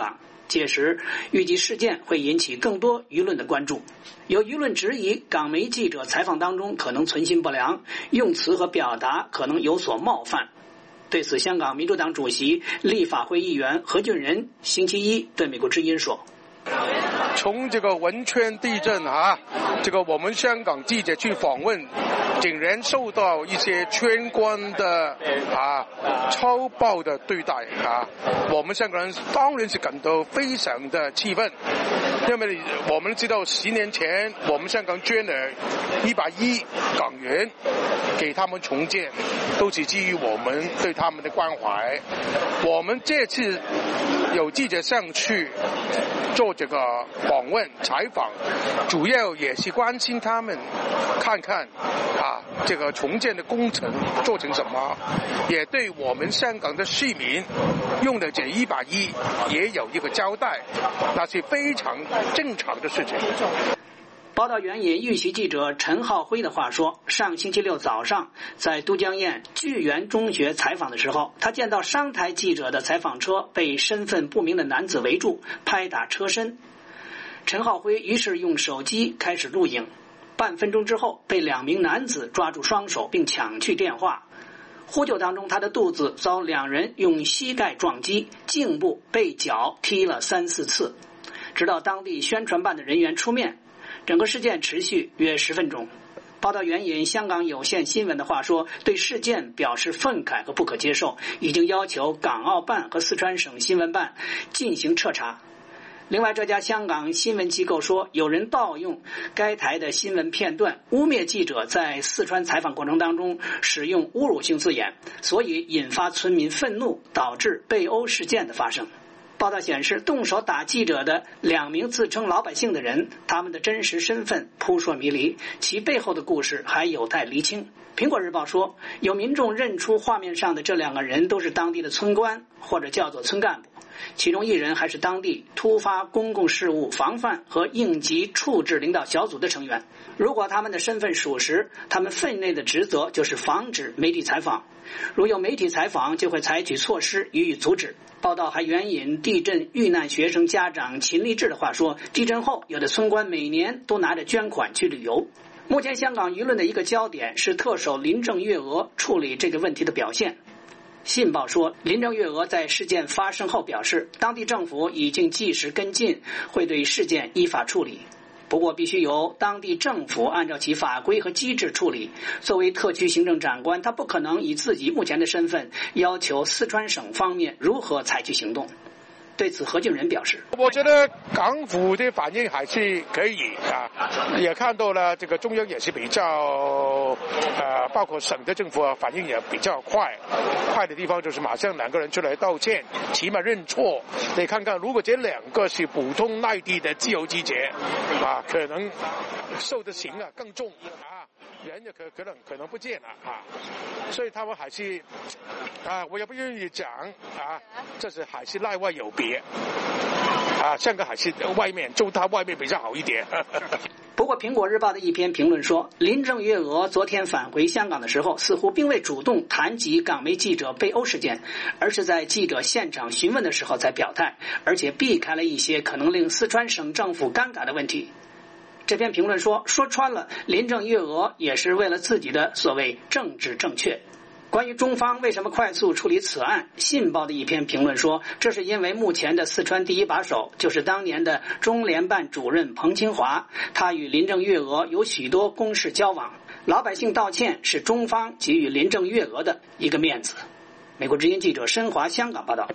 届时预计事件会引起更多舆论的关注。有舆论质疑港媒记者采访当中可能存心不良，用词和表达可能有所冒犯。对此，香港民主党主席、立法会议员何俊仁星期一对美国之音说：
从这个汶川地震啊，这个我们香港记者去访问，竟然受到一些圈官的啊超暴的对待啊，我们香港人当然是感到非常的气愤，因为我们知道十年前我们香港捐了一百亿港元给他们重建，都是基于我们对他们的关怀。我们这次有记者上去做这个访问采访，主要也是关心他们，看看啊这个重建的工程做成什么，也对我们香港的市民用的这一百亿也有一个交代，那是非常正常的事情。
报道援引预习记者陈浩辉的话说，上星期六早上在都江堰巨源中学采访的时候，他见到商台记者的采访车被身份不明的男子围住，拍打车身。陈浩辉于是用手机开始录影，半分钟之后被两名男子抓住双手并抢去电话。呼救当中，他的肚子遭两人用膝盖撞击，颈部被脚踢了三四次，直到当地宣传办的人员出面。整个事件持续约十分钟。报道援引香港有线新闻的话说，对事件表示愤慨和不可接受，已经要求港澳办和四川省新闻办进行彻查。另外，这家香港新闻机构说，有人盗用该台的新闻片段，污蔑记者在四川采访过程当中使用侮辱性字眼，所以引发村民愤怒，导致被殴事件的发生。报道显示，动手打记者的两名自称老百姓的人，他们的真实身份扑朔迷离，其背后的故事还有待厘清。苹果日报说，有民众认出画面上的这两个人都是当地的村官或者叫做村干部，其中一人还是当地突发公共事务防范和应急处置领导小组的成员。如果他们的身份属实，他们分内的职责就是防止媒体采访，如有媒体采访，就会采取措施予以阻止。报道还援引地震遇难学生家长秦立志的话说，地震后有的村官每年都拿着捐款去旅游。目前香港舆论的一个焦点是特首林郑月娥处理这个问题的表现。信报说，林郑月娥在事件发生后表示，当地政府已经及时跟进，会对事件依法处理。不过必须由当地政府按照其法规和机制处理。作为特区行政长官，他不可能以自己目前的身份要求四川省方面如何采取行动。对此，何俊仁表示，
我觉得港府的反应还是可以啊，也看到了这个中央也是比较呃，包括省的政府啊，反应也比较快。快的地方就是马上两个人出来道歉，起码认错。你看看，如果这两个是普通内地的自由记者啊，可能受的刑啊更重啊，人也可可能可能不见了啊。所以他们还是啊，我也不愿意讲啊，这是还是内外有别。啊，香港还是外面，就它外面比较好一点。
不过，《苹果日报》的一篇评论说，林郑月娥昨天返回香港的时候，似乎并未主动谈及港媒记者被殴事件，而是在记者现场询问的时候才表态，而且避开了一些可能令四川省政府尴尬的问题。这篇评论说，说穿了，林郑月娥也是为了自己的所谓政治正确。关于中方为什么快速处理此案，信报的一篇评论说，这是因为目前的四川第一把手就是当年的中联办主任彭清华，他与林郑月娥有许多公事交往，老百姓道歉是中方给予林郑月娥的一个面子。美国之音记者申华香港报道。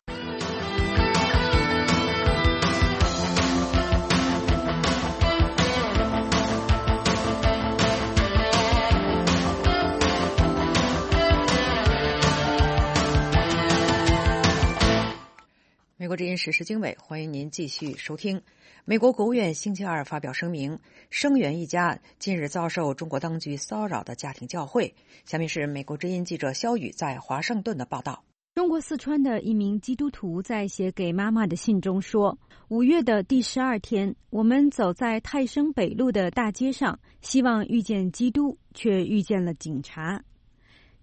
美国之音时事经纬，欢迎您继续收听。美国国务院星期二发表声明，声援一家近日遭受中国当局骚扰的家庭教会。下面是美国之音记者肖宇在华盛顿的报道。
中国四川的一名基督徒在写给妈妈的信中说，五月的第十二天，我们走在泰升北路的大街上，希望遇见基督，却遇见了警察。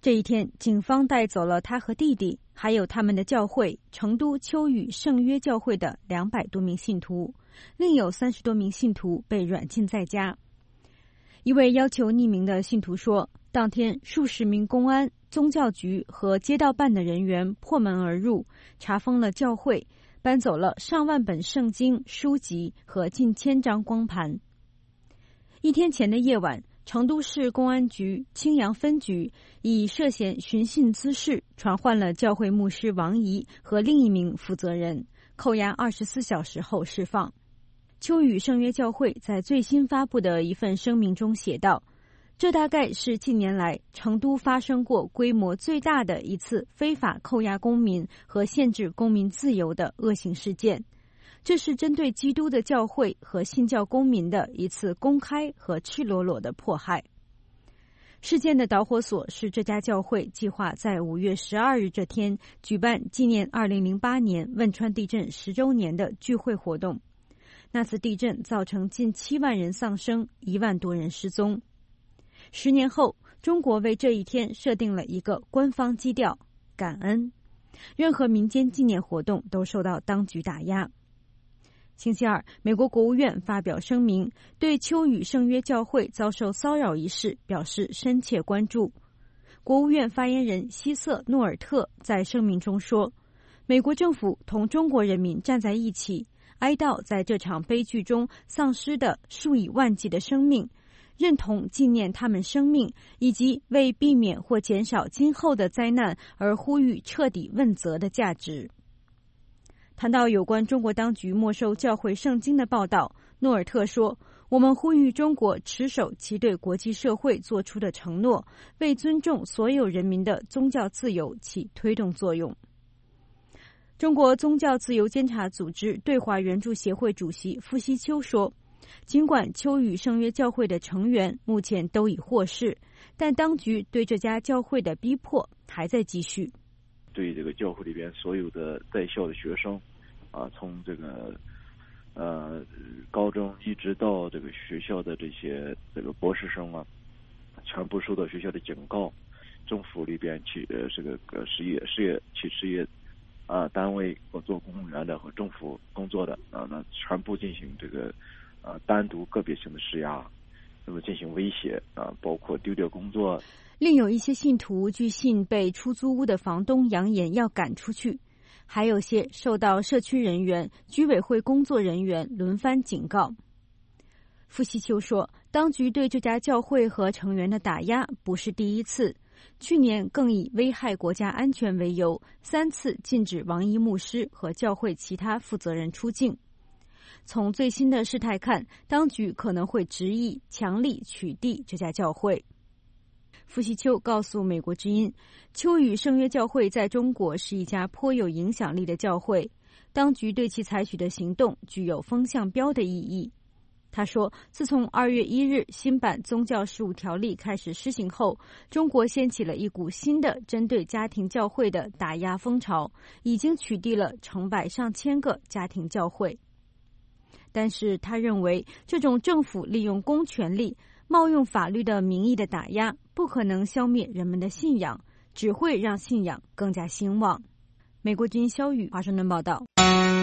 这一天，警方带走了他和弟弟，还有他们的教会成都秋雨圣约教会的两百多名信徒，另有三十多名信徒被软禁在家。一位要求匿名的信徒说，当天数十名公安、宗教局和街道办的人员破门而入，查封了教会，搬走了上万本圣经、书籍和近千张光盘。一天前的夜晚，成都市公安局青阳分局以涉嫌寻衅滋事传唤了教会牧师王怡和另一名负责人，扣押二十四小时后释放。秋雨圣约教会在最新发布的一份声明中写道，这大概是近年来成都发生过规模最大的一次非法扣押公民和限制公民自由的恶性事件。这是针对基督的教会和信教公民的一次公开和赤裸裸的迫害。事件的导火索是这家教会计划在五月十二日这天举办纪念二零零八年汶川地震十周年的聚会活动。那次地震造成近七万人丧生，一万多人失踪。十年后，中国为这一天设定了一个官方基调：感恩。任何民间纪念活动都受到当局打压。星期二，美国国务院发表声明，对秋雨圣约教会遭受骚扰一事表示深切关注。国务院发言人希瑟诺尔特在声明中说，美国政府同中国人民站在一起，哀悼在这场悲剧中丧失的数以万计的生命，认同纪念他们生命，以及为避免或减少今后的灾难而呼吁彻底问责的价值。谈到有关中国当局没收教会圣经的报道，诺尔特说，我们呼吁中国持守其对国际社会做出的承诺，为尊重所有人民的宗教自由起推动作用。中国宗教自由监察组织对华援助协会主席傅希秋说，尽管秋雨圣约教会的成员目前都已获释，但当局对这家教会的逼迫还在继续。
对这个教会里边所有的在校的学生啊，从这个呃高中一直到这个学校的这些这个博士生啊，全部受到学校的警告。政府里边去呃这个呃事业事业去事业啊单位做公务员的和政府工作的啊，那全部进行这个啊单独个别性的施压，那么进行威胁啊，包括丢掉工作。
另有一些信徒据信被出租屋的房东扬言要赶出去，还有些受到社区人员、居委会工作人员轮番警告。傅希秋说，当局对这家教会和成员的打压不是第一次，去年更以危害国家安全为由，三次禁止王一牧师和教会其他负责人出境。从最新的事态看，当局可能会执意强力取缔这家教会。傅希秋告诉美国之音，秋雨圣约教会在中国是一家颇有影响力的教会，当局对其采取的行动具有风向标的意义。他说，自从二月一日新版宗教事务条例开始施行后，中国掀起了一股新的针对家庭教会的打压风潮，已经取缔了成百上千个家庭教会。但是他认为，这种政府利用公权力、冒用法律的名义的打压，不可能消灭人们的信仰，只会让信仰更加兴旺。美国之音肖宇华盛顿报道。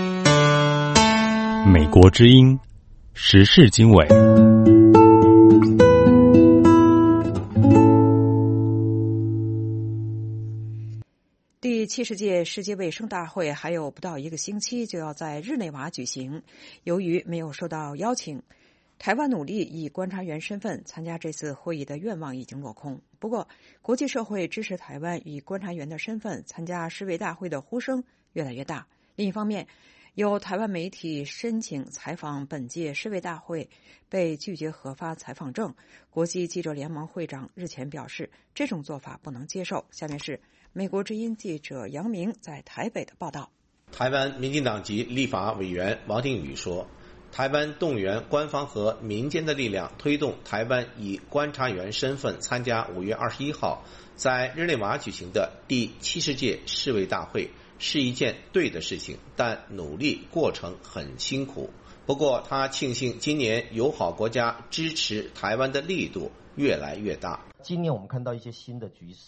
美国之音时事经纬。
第七十届世界卫生大会还有不到一个星期就要在日内瓦举行，由于没有受到邀请，台湾努力以观察员身份参加这次会议的愿望已经落空。不过，国际社会支持台湾以观察员的身份参加世卫大会的呼声越来越大。另一方面，有台湾媒体申请采访本届世卫大会，被拒绝核发采访证。国际记者联盟会长日前表示，这种做法不能接受。下面是美国之音记者杨明在台北的报道。
台湾民进党籍立法委员王定宇说，台湾动员官方和民间的力量，推动台湾以观察员身份参加五月二十一号在日内瓦举行的第七十届世卫大会，是一件对的事情，但努力过程很辛苦。不过他庆幸今年友好国家支持台湾的力度越来越大。
今年我们看到一些新的局势，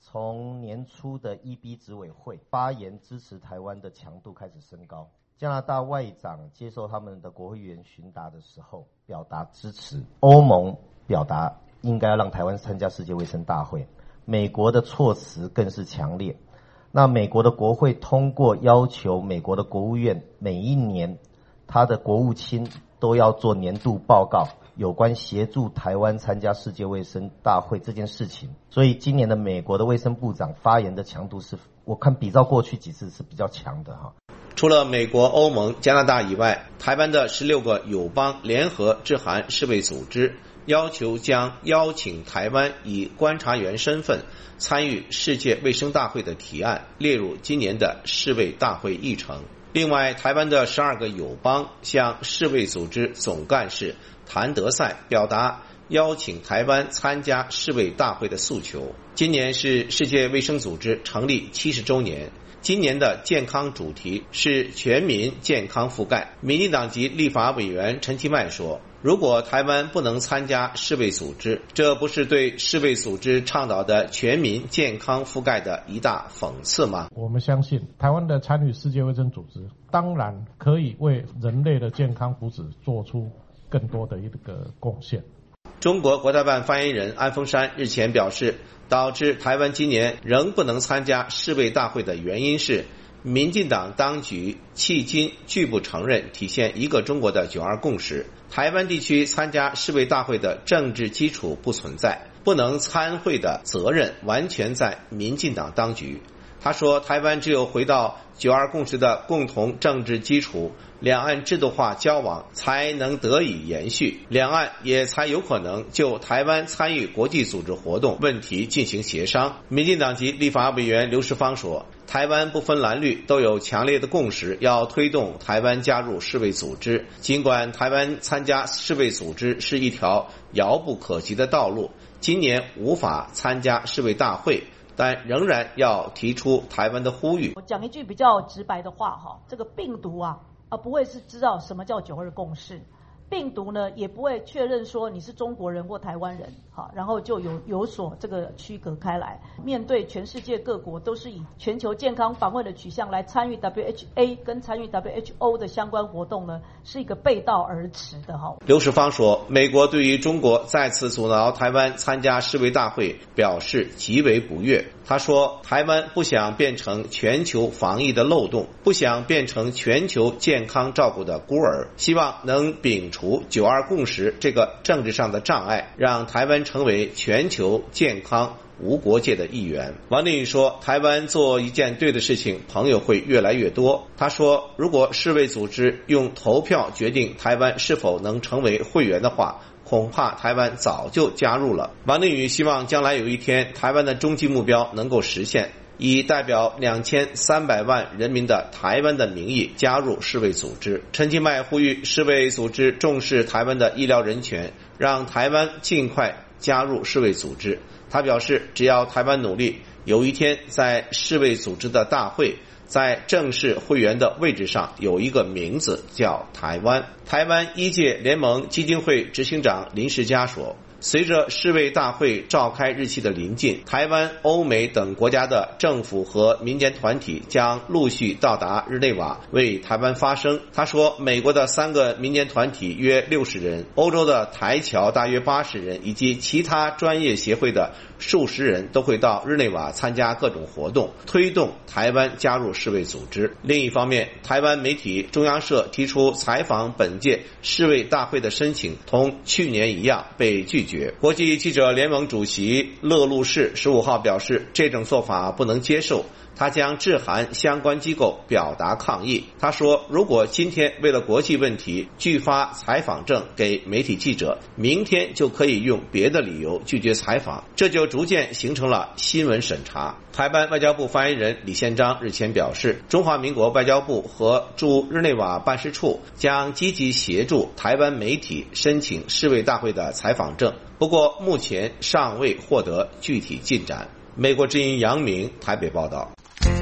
从年初的 E B 执委会发言支持台湾的强度开始升高。加拿大外长接受他们的国会议员询答的时候表达支持，欧盟表达应该要让台湾参加世界卫生大会，美国的措辞更是强烈。那美国的国会通过要求美国的国务院每一年他的国务卿都要做年度报告，有关协助台湾参加世界卫生大会这件事情。所以今年的美国的卫生部长发言的强度是，我看比照过去几次是比较强的哈。
除了美国、欧盟、加拿大以外，台湾的十六个友邦联合致函世卫组织，要求将邀请台湾以观察员身份参与世界卫生大会的提案列入今年的世卫大会议程。另外，台湾的十二个友邦向世卫组织总干事谭德赛表达邀请台湾参加世卫大会的诉求。今年是世界卫生组织成立七十周年，今年的健康主题是全民健康覆盖。民进党籍立法委员陈其迈说，如果台湾不能参加世卫组织，这不是对世卫组织倡导的全民健康覆盖的一大讽刺吗？
我们相信台湾的参与世界卫生组织，当然可以为人类的健康福祉做出更多的一个贡献。
中国国台办发言人安峰山日前表示，导致台湾今年仍不能参加世卫大会的原因是民进党当局迄今拒不承认体现一个中国的九二共识，台湾地区参加世卫大会的政治基础不存在，不能参会的责任完全在民进党当局。他说，台湾只有回到九二共识的共同政治基础，两岸制度化交往才能得以延续，两岸也才有可能就台湾参与国际组织活动问题进行协商。民进党籍立法委员刘世芳说，台湾不分蓝绿都有强烈的共识，要推动台湾加入世卫组织。尽管台湾参加世卫组织是一条遥不可及的道路，今年无法参加世卫大会，但仍然要提出台湾的呼吁。
我讲一句比较直白的话哈，这个病毒啊，啊不会是知道什么叫九二共识，病毒呢也不会确认说你是中国人或台湾人，好，然后就有有所这个区隔开来。面对全世界各国都是以全球健康防卫的取向来参与 W H A 跟参与 W H O 的相关活动呢，是一个背道而驰的哈。
刘世芳说，美国对于中国再次阻挠台湾参加世卫大会表示极为不悦。他说，台湾不想变成全球防疫的漏洞，不想变成全球健康照顾的孤儿，希望能摒除九二共识这个政治上的障碍，让台湾成为全球健康无国界的一员。王定宇说，台湾做一件对的事情，朋友会越来越多。他说，如果世卫组织用投票决定台湾是否能成为会员的话，恐怕台湾早就加入了。王定宇希望将来有一天，台湾的终极目标能够实现，以代表两千三百万人民的台湾的名义加入世卫组织。陈其迈呼吁世卫组织重视台湾的医疗人权，让台湾尽快加入世卫组织。他表示，只要台湾努力，有一天在世卫组织的大会，在正式会员的位置上有一个名字叫台湾。台湾医界联盟基金会执行长林世嘉说，随着世卫大会召开日期的临近，台湾、欧美等国家的政府和民间团体将陆续到达日内瓦为台湾发声。他说，美国的三个民间团体约六十人，欧洲的台侨大约八十人，以及其他专业协会的数十人都会到日内瓦参加各种活动，推动台湾加入世卫组织。另一方面，台湾媒体中央社提出采访本届世卫大会的申请，同去年一样被拒绝。国际记者联盟主席乐路士十五号表示，这种做法不能接受，他将致函相关机构表达抗议。他说，如果今天为了国际问题拒发采访证给媒体记者，明天就可以用别的理由拒绝采访，这就逐渐形成了新闻审查。台湾外交部发言人李宪章日前表示，中华民国外交部和驻日内瓦办事处将积极协助台湾媒体申请世卫大会的采访证，不过目前尚未获得具体进展。美国之音杨明台北报道。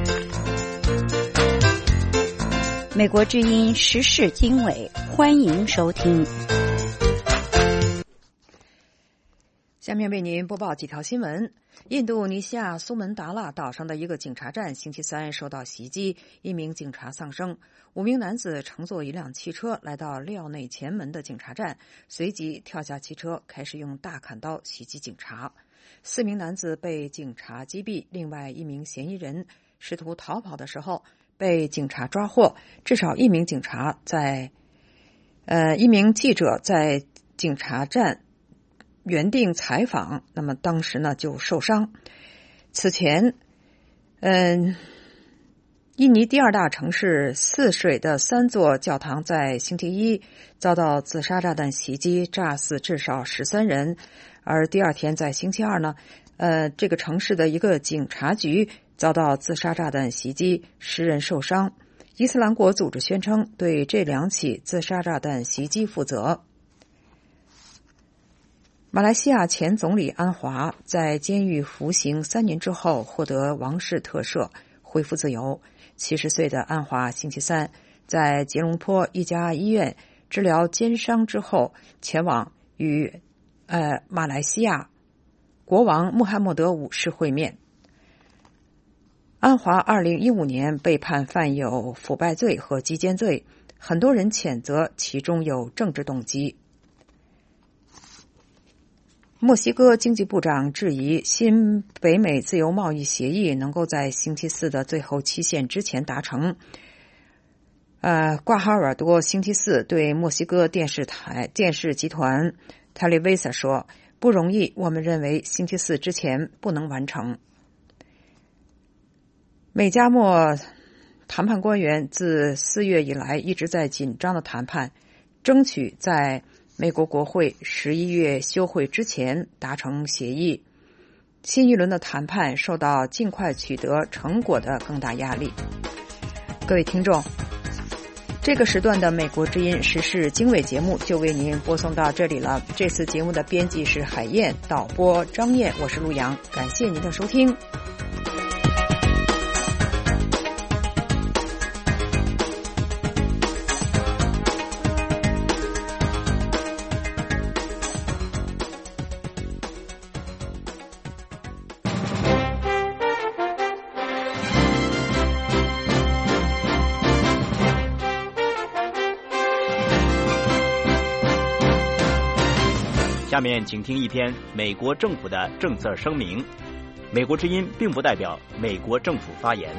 美国之音时事经纬，欢迎收听。
下面为您播报几条新闻。印度尼西亚苏门答腊岛上的一个警察站星期三受到袭击，一名警察丧生。五名男子乘坐一辆汽车来到廖内前门的警察站，随即跳下汽车，开始用大砍刀袭击警察。四名男子被警察击毙，另外一名嫌疑人试图逃跑的时候被警察抓获。至少一名警察在，呃，一名记者在警察站原定采访，那么当时呢就受伤。此前，嗯，印尼第二大城市泗水的三座教堂在星期一遭到自杀炸弹袭击，炸死至少十三人。而第二天在星期二呢，呃，这个城市的一个警察局遭到自杀炸弹袭击，十人受伤。伊斯兰国组织宣称对这两起自杀炸弹袭击负责。马来西亚前总理安华在监狱服刑三年之后获得王室特赦，恢复自由。七十岁的安华星期三在吉隆坡一家医院治疗肩伤之后，前往与呃马来西亚国王穆罕默德五世会面。安华二零一五年被判犯有腐败罪和击奸罪，很多人谴责其中有政治动机。墨西哥经济部长质疑新北美自由贸易协议能够在星期四的最后期限之前达成。呃，瓜哈尔多星期四对墨西哥电视台电视集团 Televisa 说：“不容易，我们认为星期四之前不能完成。”美加墨谈判官员自四月以来一直在紧张的谈判，争取在美国国会十一月休会之前达成协议。新一轮的谈判受到尽快取得成果的更大压力。各位听众，这个时段的美国之音时事经纬节目就为您播送到这里了。这次节目的编辑是海燕，导播张燕，我是陆阳，感谢您的收听。
下面请听一篇美国政府的政策声明。美国之音并不代表美国政府发言。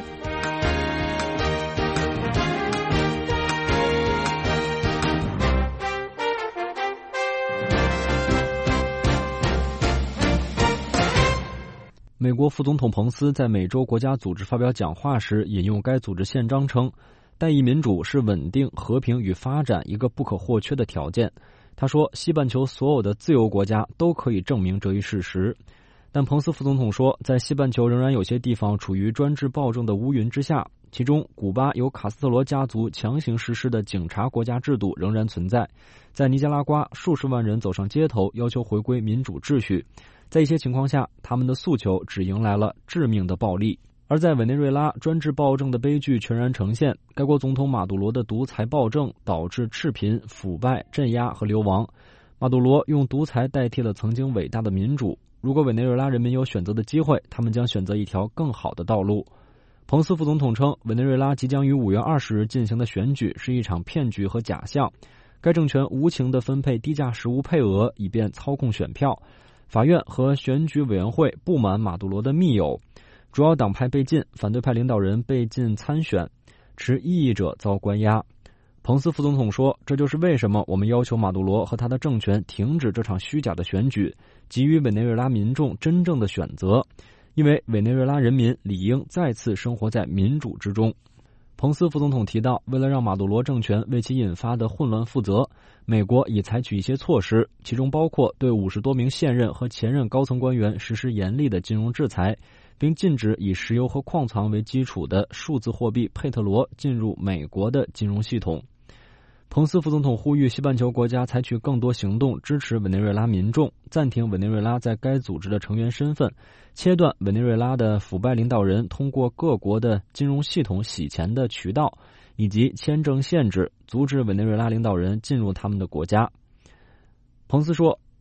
美国副总统彭斯在美洲国家组织发表讲话时引用该组织宪章称，代议民主是稳定、和平与发展一个不可或缺的条件。他说，西半球所有的自由国家都可以证明这一事实。但彭斯副总统说，在西半球仍然有些地方处于专制暴政的乌云之下，其中古巴由卡斯特罗家族强行实施的警察国家制度仍然存在。在尼加拉瓜，数十万人走上街头要求回归民主秩序。在一些情况下，他们的诉求只迎来了致命的暴力。而在委内瑞拉，专制暴政的悲剧全然呈现。该国总统马杜罗的独裁暴政导致赤贫、腐败、镇压和流亡。马杜罗用独裁代替了曾经伟大的民主。如果委内瑞拉人民有选择的机会，他们将选择一条更好的道路。彭斯副总统称，委内瑞拉即将于五月二十日进行的选举是一场骗局和假象。该政权无情地分配低价食物配额，以便操控选票。法院和选举委员会不满马杜罗的密友。主要党派被禁，反对派领导人被禁参选，持异议者遭关押。彭斯副总统说，这就是为什么我们要求马杜罗和他的政权停止这场虚假的选举，给予委内瑞拉民众真正的选择，因为委内瑞拉人民理应再次生活在民主之中。彭斯副总统提到，为了让马杜罗政权为其引发的混乱负责，美国已采取一些措施，其中包括对五十多名现任和前任高层官员实施严厉的金融制裁，并禁止以石油和矿藏为基础的数字货币佩特罗进入美国的金融系统。彭斯副总统呼吁西半球国家采取更多行动支持委内瑞拉民众，暂停委内瑞拉在该组织的成员身份，切断委内瑞拉的腐败领导人通过各国的金融系统洗钱的渠道，以及签证限制，阻止委内瑞拉领导人进入他们的国家。彭斯说，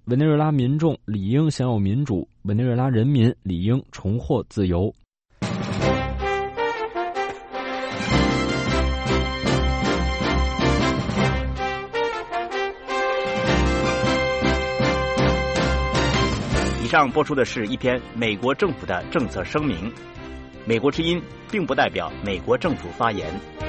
委内瑞拉民众理应享有民主，委内瑞拉人民理应重获自由。
以上播出的是一篇美国政府的政策声明。美国之音并不代表美国政府发言。